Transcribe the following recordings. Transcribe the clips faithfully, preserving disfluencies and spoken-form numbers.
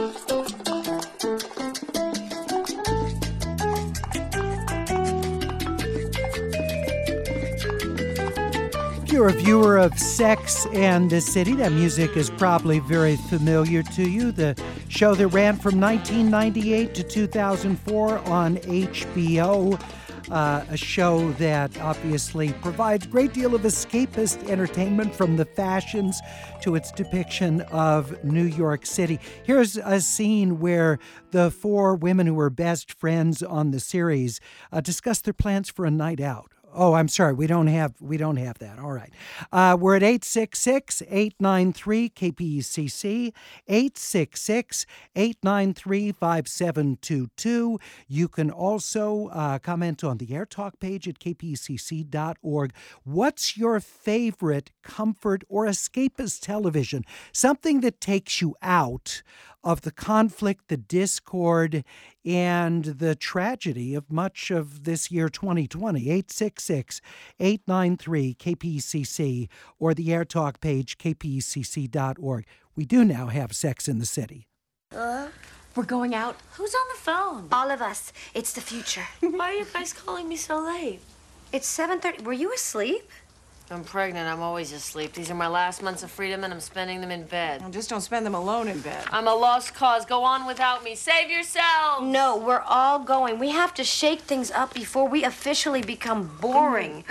If you're a viewer of Sex and the City, that music is probably very familiar to you. The show that ran from nineteen ninety-eight to two thousand four on H B O. Uh, a show that obviously provides a great deal of escapist entertainment, from the fashions to its depiction of New York City. Here's a scene where the four women who were best friends on the series uh, discuss their plans for a night out. Oh, I'm sorry. We don't have we don't have that. All right. Uh, we're at eight six six, eight nine three, K P E C C, eight six six, eight nine three, five seven two two. You can also uh, comment on the Air Talk page at K P E C C dot org. What's your favorite comfort or escapist television? Something that takes you out of the conflict, the discord, and the tragedy of much of this year twenty twenty. eight six six, eight nine three, K P E C C or the Air Talk page, K P E C C dot org. We do now have Sex in the City. Uh, we're going out. Who's on the phone? All of us. It's the future. Why are you guys calling me so late? It's seven thirty. Were you asleep? I'm pregnant. I'm always asleep. These are my last months of freedom, and I'm spending them in bed. Well, just don't spend them alone in bed. I'm a lost cause. Go on without me. Save yourself. No, we're all going. We have to shake things up before we officially become boring.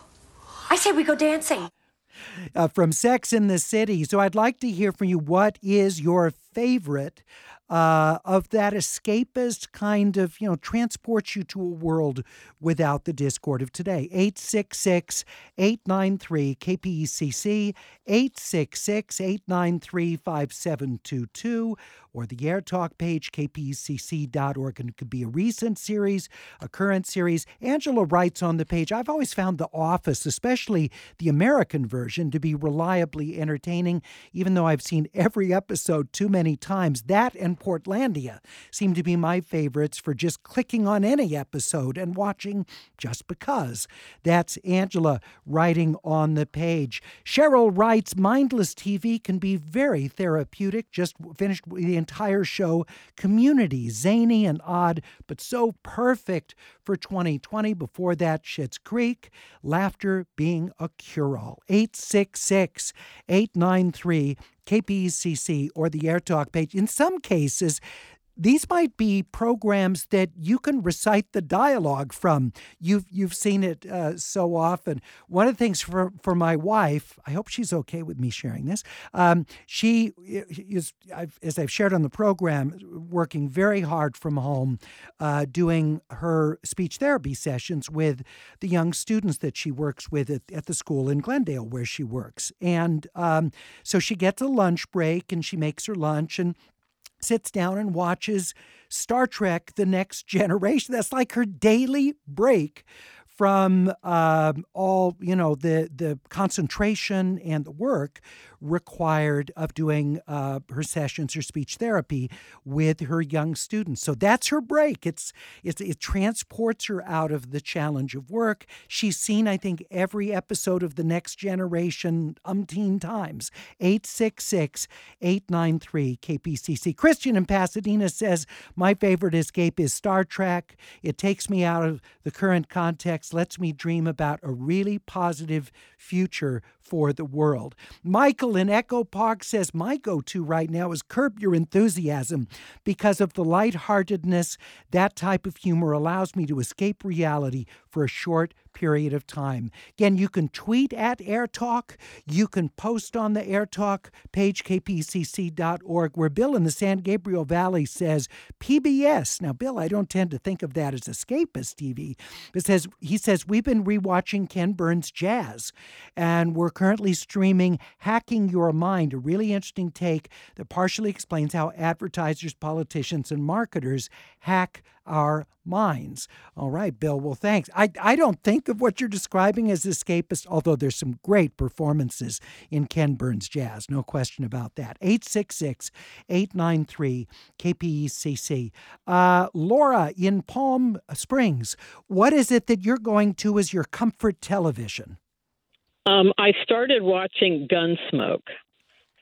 I say we go dancing. Uh, from Sex in the City. So I'd like to hear from you. What is your favorite uh, of that escapist kind of, you know, transports you to a world without the discord of today? eight six six, eight nine three, K P E C C, eight six six, eight nine three, five seven two two, or the Air Talk page, K P E C C dot org. And it could be a recent series, a current series. Angela writes on the page, I've always found The Office, especially the American version, to be reliably entertaining, even though I've seen every episode too many times. That and Portlandia seem to be my favorites for just clicking on any episode and watching just because. That's Angela writing on the page. Cheryl writes, mindless T V can be very therapeutic. Just finished the entire show. Community, zany and odd, but so perfect for twenty twenty. Before that, Schitt's Creek. Laughter being a cure-all. eight six six, eight nine three, K P E C C or the Air Talk page. In some cases, these might be programs that you can recite the dialogue from. You've you've seen it uh, so often. One of the things for, for my wife, I hope she's okay with me sharing this. Um, she is, I've, as I've shared on the program, working very hard from home, uh, doing her speech therapy sessions with the young students that she works with at, at the school in Glendale where she works. And um, so she gets a lunch break and she makes her lunch and sits down and watches Star Trek: The Next Generation. That's like her daily break from um, all, you know, the, the concentration and the work required of doing uh, her sessions, her speech therapy with her young students. So that's her break. It's, it's It transports her out of the challenge of work. She's seen, I think, every episode of The Next Generation umpteen times. eight six six, eight nine three, K P C C. Christian in Pasadena says, my favorite escape is Star Trek. It takes me out of the current context, lets me dream about a really positive future for the world. Michael in Echo Park says, my go-to right now is Curb Your Enthusiasm because of the lightheartedness. That type of humor allows me to escape reality for a short period of time. Again, you can tweet at AirTalk. You can post on the AirTalk page, K P E C C dot org, where Bill in the San Gabriel Valley says P B S. Now, Bill, I don't tend to think of that as escapist T V. But says, he says, we've been rewatching Ken Burns' Jazz, and we're currently streaming Hacking Your Mind, a really interesting take that partially explains how advertisers, politicians, and marketers hack our minds. All right, Bill. Well, thanks. I, I don't think of what you're describing as escapist, although there's some great performances in Ken Burns' Jazz. No question about that. eight six six, eight nine three, K P E C C. Uh, Laura in Palm Springs, what is it that you're going to as your comfort television? Um, I started watching Gunsmoke.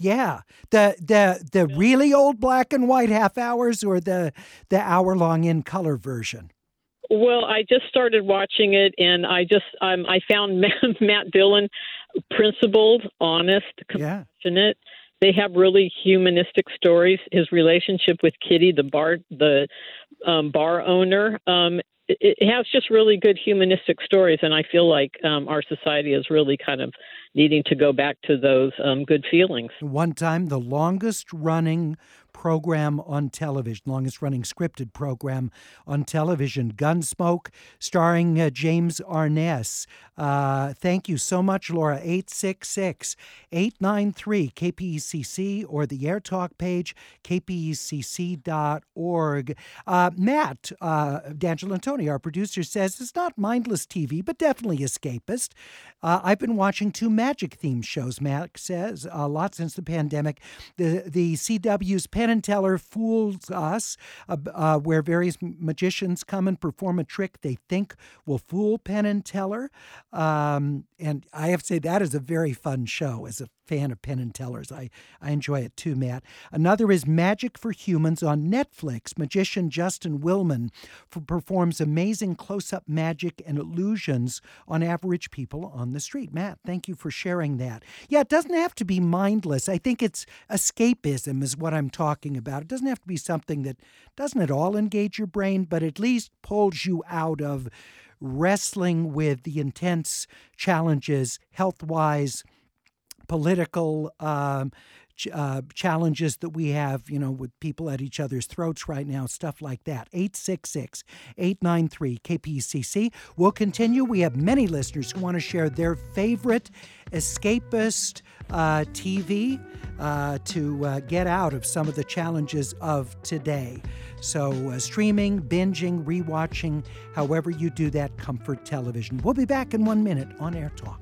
Yeah, the the the really old black and white half hours, or the the hour long in color version. Well, I just started watching it, and I just um, I found Matt Dillon principled, honest, compassionate. Yeah. They have really humanistic stories. His relationship with Kitty, the bar the um, bar owner, um, it, it has just really good humanistic stories, and I feel like um, our society is really kind of needing to go back to those um, good feelings. One time, the longest running program on television, longest running scripted program on television, Gunsmoke, starring uh, James Arness. Uh, thank you so much, Laura. eight six six, eight nine three, K P E C C or the Air Talk page, k p e c c dot org. Uh, Matt, uh, D'Angelo Antoni, our producer, says it's not mindless T V, but definitely escapist. Uh, I've been watching two magic-themed shows, Matt says, a lot since the pandemic. The, the C W's Penn and Teller Fools Us, uh, uh, where various magicians come and perform a trick they think will fool Penn and Teller. Um, and I have to say that is a very fun show. As a fan of Penn and Teller's, I, I enjoy it too, Matt. Another is Magic for Humans on Netflix. Magician Justin Willman f- performs amazing close-up magic and illusions on average people on the street. Matt, thank you for sharing that. Yeah, it doesn't have to be mindless. I think it's escapism is what I'm talking about. It doesn't have to be something that doesn't at all engage your brain, but at least pulls you out of wrestling with the intense challenges, health-wise, political um, ch- uh, challenges that we have, you know, with people at each other's throats right now, stuff like that. eight six six, eight nine three, K P E C C. We'll continue. We have many listeners who want to share their favorite escapist uh, T V uh, to uh, get out of some of the challenges of today. So uh, streaming, binging, rewatching, however you do that, comfort television. We'll be back in one minute on Air Talk.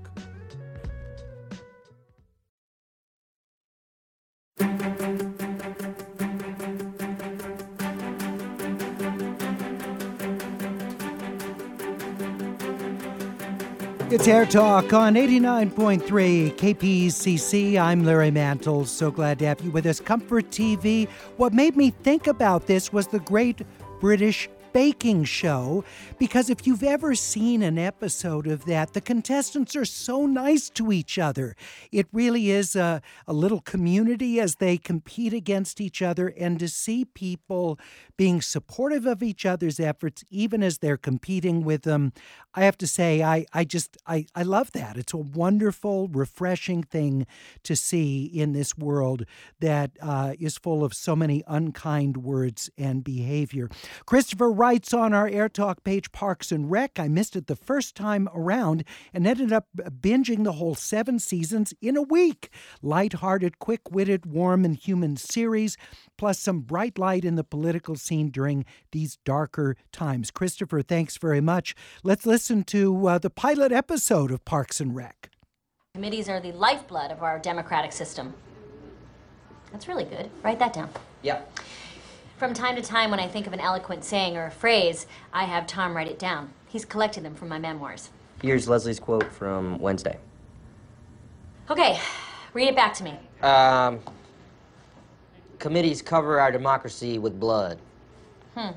It's Air Talk on eighty-nine point three K P E C C. I'm Larry Mantle. So glad to have you with us. Comfort T V. What made me think about this was the Great British Baking Show, because if you've ever seen an episode of that, the contestants are so nice to each other. It really is a, a little community as they compete against each other, and to see people being supportive of each other's efforts, even as they're competing with them, I have to say, I, I just, I, I love that. It's a wonderful, refreshing thing to see in this world that uh, is full of so many unkind words and behavior. Christopher writes on our Air Talk page, Parks and Rec. I missed it the first time around and ended up binging the whole seven seasons in a week. Lighthearted, quick-witted, warm and human series, plus some bright light in the political scene during these darker times. Christopher, thanks very much. Let's listen to uh, the pilot episode of Parks and Rec. Committees are the lifeblood of our democratic system. That's really good. Write that down. Yep. From time to time, when I think of an eloquent saying or a phrase, I have Tom write it down. He's collected them from my memoirs. Here's Leslie's quote from Wednesday. Okay, read it back to me. Um, committees cover our democracy with blood. Hmm.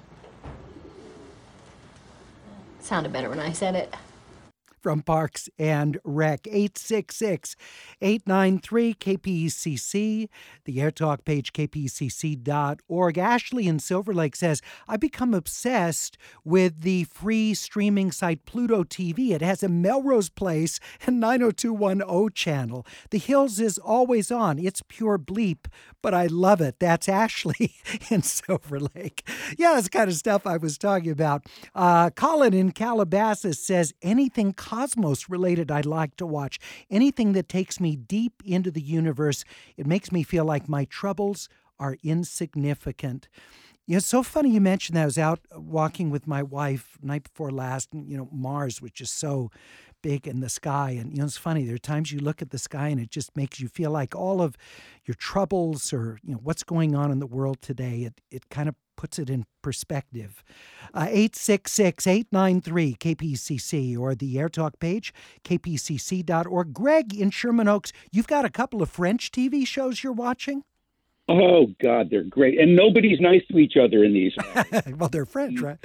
Sounded better when I said it. From Parks and Rec, eight six six, eight nine three, K P E C C, the Air Talk page, k p e c c dot org. Ashley in Silver Lake says, I've become obsessed with the free streaming site Pluto T V. It has a Melrose Place and nine oh two one oh channel. The Hills is always on. It's pure bleep, but I love it. That's Ashley in Silver Lake. Yeah, that's the kind of stuff I was talking about. Uh, Colin in Calabasas says, anything Cosmos related I'd like to watch. Anything that takes me deep into the universe. It makes me feel like my troubles are insignificant. You know, it's so funny you mentioned that. I was out walking with my wife night before last, and, you know, Mars was just so big in the sky. And, you know, it's funny. There are times you look at the sky and it just makes you feel like all of your troubles or, you know, what's going on in the world today, it, it kind of puts it in perspective. Uh, eight six six, eight nine three, K P C C or the AirTalk page, k p c c dot org. Greg in Sherman Oaks, you've got a couple of French T V shows you're watching? Oh, God, they're great. And nobody's nice to each other in these. Well, they're French, right?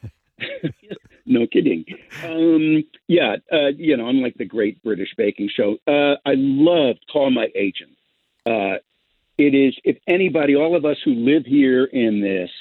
No kidding. Um, yeah, uh, you know, unlike the Great British Baking Show, uh, I love Call My Agent. Uh, it is, if anybody, all of us who live here in this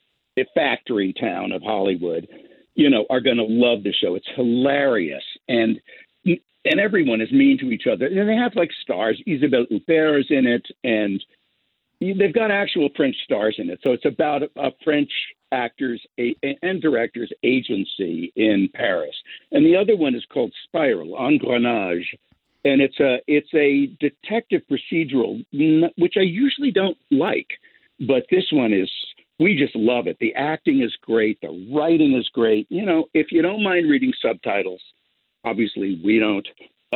factory town of Hollywood, you know, are going to love the show. It's hilarious. And and everyone is mean to each other. And they have, like, stars. Isabelle Huppert is in it, and they've got actual French stars in it. So it's about a, a French actors a, and directors agency in Paris. And the other one is called Spiral, Engrenage. And it's a it's a detective procedural, which I usually don't like. But this one is, we just love it. The acting is great. The writing is great. You know, if you don't mind reading subtitles, obviously we don't.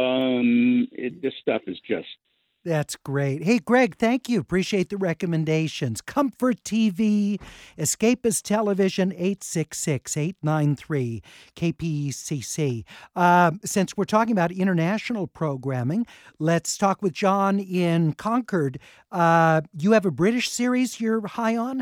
Um, it, this stuff is just. That's great. Hey, Greg, thank you. Appreciate the recommendations. Comfort T V, Escapist Television, eight six six, eight nine three, K P C C. Uh, since we're talking about international programming, let's talk with John in Concord. Uh, you have a British series you're high on?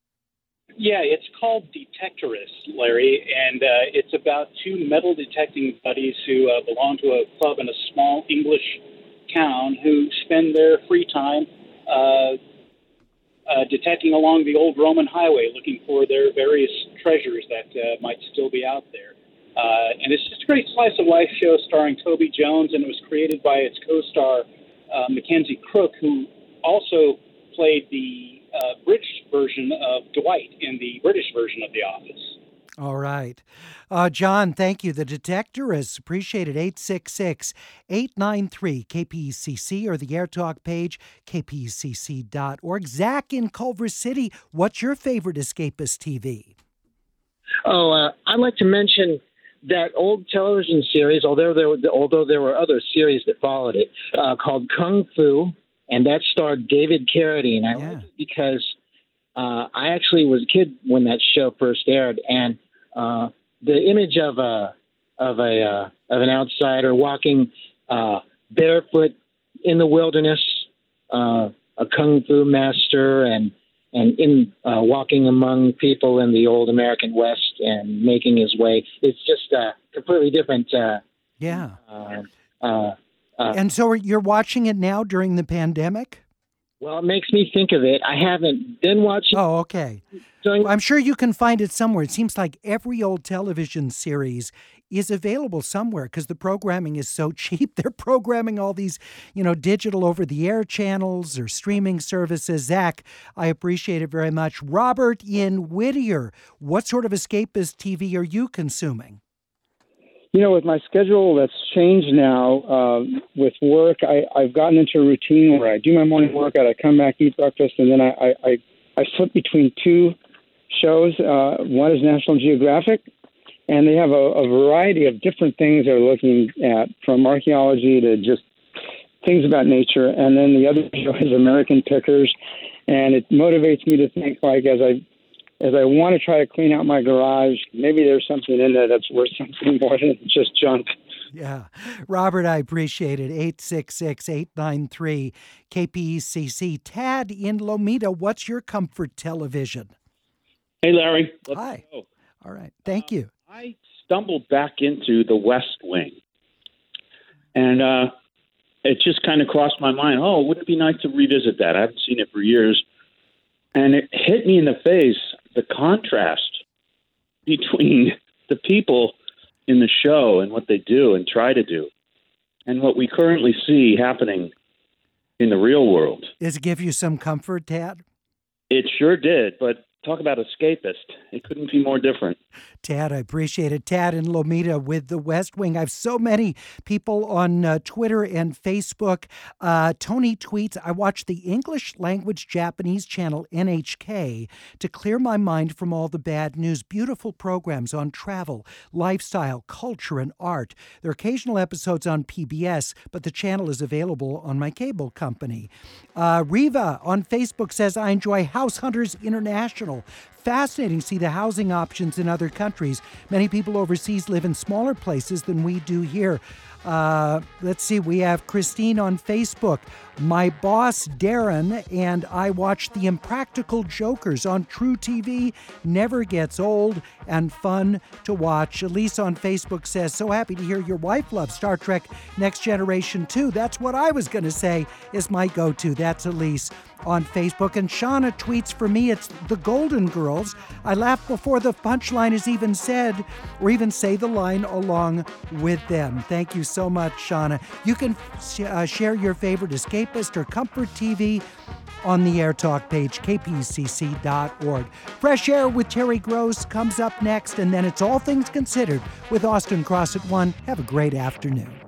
Yeah, it's called Detectorist, Larry, and uh, it's about two metal detecting buddies who uh, belong to a club in a small English town who spend their free time uh, uh, detecting along the old Roman highway, looking for their various treasures that uh, might still be out there. Uh, and it's just a great slice of life show starring Toby Jones, and it was created by its co-star uh, Mackenzie Crook, who also played the uh, British version of Dwight in the British version of The Office. All right. Uh, John, thank you. The Detectorists, appreciate it. eight six six, eight nine three, K P C C or the AirTalk page, k p c c dot org. Zach in Culver City, what's your favorite Escapist T V? Oh, uh, I'd like to mention that old television series, although there were, although there were other series that followed it, uh, called Kung Fu, and that starred David Carradine. I yeah. like it because uh, I actually was a kid when that show first aired, and Uh, the image of a of a uh, of an outsider walking uh, barefoot in the wilderness, uh, a kung fu master, and and in uh, walking among people in the old American West and making his way. It's just a completely different. Uh, yeah. Uh, uh, uh, and so you're watching it now during the pandemic? Well, it makes me think of it. I haven't been watching. Oh, okay. Well, I'm sure you can find it somewhere. It seems like every old television series is available somewhere because the programming is so cheap. They're programming all these, you know, digital over-the-air channels or streaming services. Zach, I appreciate it very much. Robert in Whittier, what sort of escapist T V are you consuming? You know, with my schedule that's changed now uh, with work, I, I've gotten into a routine where I do my morning workout, I come back, eat breakfast, and then I, I, I, I flip between two shows. Uh, one is National Geographic, and they have a, a variety of different things they're looking at, from archaeology to just things about nature. And then the other show is American Pickers, and it motivates me to think, like, as I As I want to try to clean out my garage, maybe there's something in there that's worth something more than just junk. Yeah. Robert, I appreciate it. eight six six, eight nine three, K P C C. Tad in Lomita, what's your comfort television? Hey, Larry. Let's Hi. Go. All right. Thank you. Uh, I stumbled back into The West Wing. And uh, it just kind of crossed my mind, oh, wouldn't it be nice to revisit that? I haven't seen it for years. And it hit me in the face, the contrast between the people in the show and what they do and try to do and what we currently see happening in the real world. Does it give you some comfort, Tad? It sure did, but talk about escapist. It couldn't be more different. Tad, I appreciate it. Tad in Lomita with The West Wing. I have so many people on uh, Twitter and Facebook. Uh, Tony tweets, I watch the English language Japanese channel N H K to clear my mind from all the bad news. Beautiful programs on travel, lifestyle, culture, and art. There are occasional episodes on P B S, but the channel is available on my cable company. Uh, Riva on Facebook says, I enjoy House Hunters International. fascinating to see the housing options in other countries. Many people overseas live in smaller places than we do here. Uh, let's see, we have Christine on Facebook. My boss, Darren, and I watch The Impractical Jokers on True T V. Never gets old and fun to watch. Elise on Facebook says, so happy to hear your wife loves Star Trek Next Generation too. That's what I was going to say is my go-to. That's Elise on Facebook. And Shauna tweets, for me, it's the Golden Girls. I laugh before the punchline is even said, or even say the line along with them. Thank you so much, Shauna. You can uh, share your favorite escapist or comfort T V on the Air Talk page, k p c c dot org. Fresh Air with Terry Gross comes up next, and then it's All Things Considered with Austin Cross at one. Have a great afternoon.